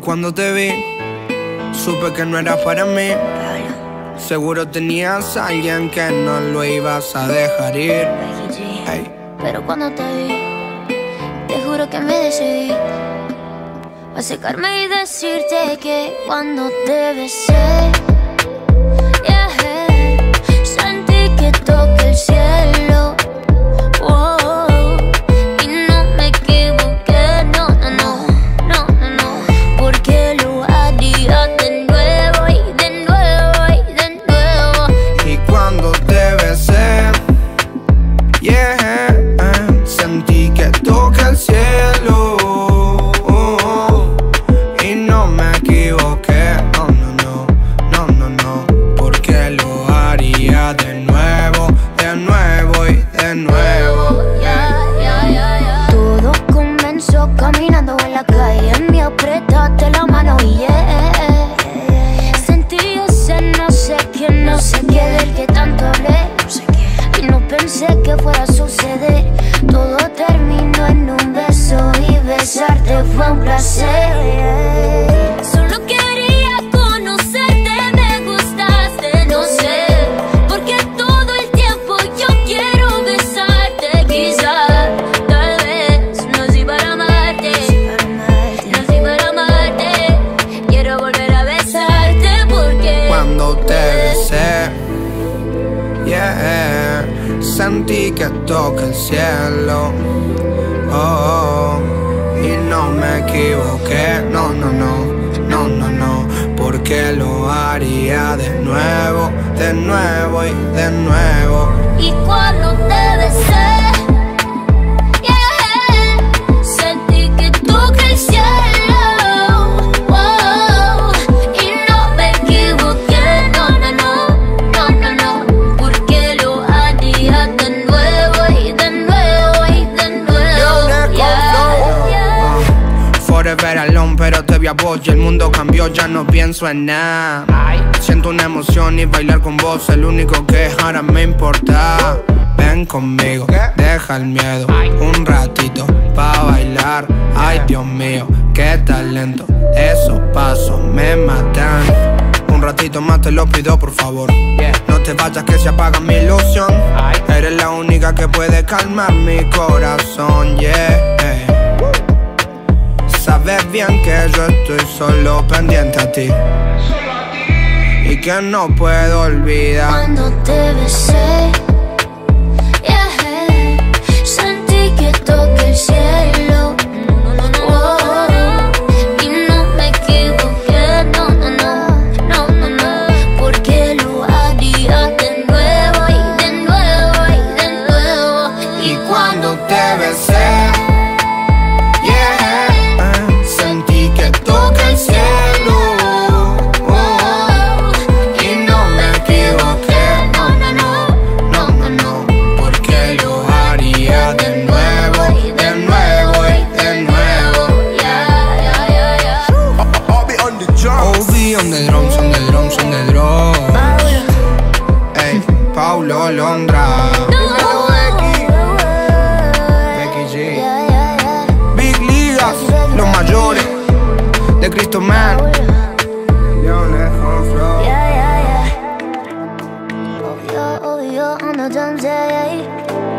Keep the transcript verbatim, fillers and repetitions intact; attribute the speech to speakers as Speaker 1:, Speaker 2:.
Speaker 1: cuando te vi, supe que no era para mí. Seguro tenías a alguien que no lo ibas a dejar ir. Hey.
Speaker 2: Pero cuando te vi, te juro que me decidí a acercarme y decirte que cuando te besé, yeah, sentí que toqué el cielo. Oh, y no me equivoqué, no, no, no, no, no, no, porque lo haría de nuevo y de nuevo y de nuevo.
Speaker 1: Y cuando te besé, yeah, sentí que toqué el cielo. Y no me equivoqué, no, no, no, no, no, no, porque lo haría de nuevo, de nuevo y de nuevo.
Speaker 2: Yeah, yeah, yeah, yeah. Todo comenzó caminando en la calle, me apretaste la mano y yeah, sentí ese no sé qué, no sé qué del que tanto hablé. Y no pensé que fuera a suceder. Todo terminó en un beso y besarte fue un placer. Solo quería conocerte, me gustaste, no sé, porque todo el tiempo yo quiero besarte. Quizás, tal vez, nací para amarte, nací para amarte. Quiero volver a besarte porque
Speaker 1: cuando te besé, yeah, sentí que toqué el cielo. Oh, oh, y no me equivoqué, no, no, no, no, no, no, porque lo haría de nuevo, de nuevo y de nuevo.
Speaker 2: Y cuando te besé, yeah, sentí que toqué el cielo. Oh, y no me equivoqué, no, no, no, no, no, no, porque lo haría de nuevo y de nuevo y de nuevo. Yeah, yeah.
Speaker 1: Uh, forever alone, pero te vi a vos y el mundo cambió, ya no pienso en nada. Siento una emoción y bailar con vos el único que ahora me importa. Ven conmigo, deja el miedo un ratito pa' bailar. Ay, Dios mío, qué talento, esos pasos me matan. Un ratito más te lo pido, por favor. No te vayas que se apaga mi ilusión. Eres la única que puede calmar mi corazón, yeah. Sabes bien que yo estoy solo pendiente a ti y que no puedo olvidar.
Speaker 2: Cuando te besé, yeah, sentí que toqué el cielo. Oh, y no me equivoqué, no, no, no, no, no, no, porque lo haría de nuevo y de nuevo y de nuevo.
Speaker 1: Y cuando te besé, yeah, sentí que toqué el cielo. On the drums, on the drums, on the drums. Ey, Paulo Londra,
Speaker 2: No.
Speaker 1: Becky, Becky G, Big Ligas, los mayores de Cristo Man. Yo lejos flow.
Speaker 2: Yeah, yeah, yeah. Oh, yo, oh, yo, on the drums, yeah, yeah.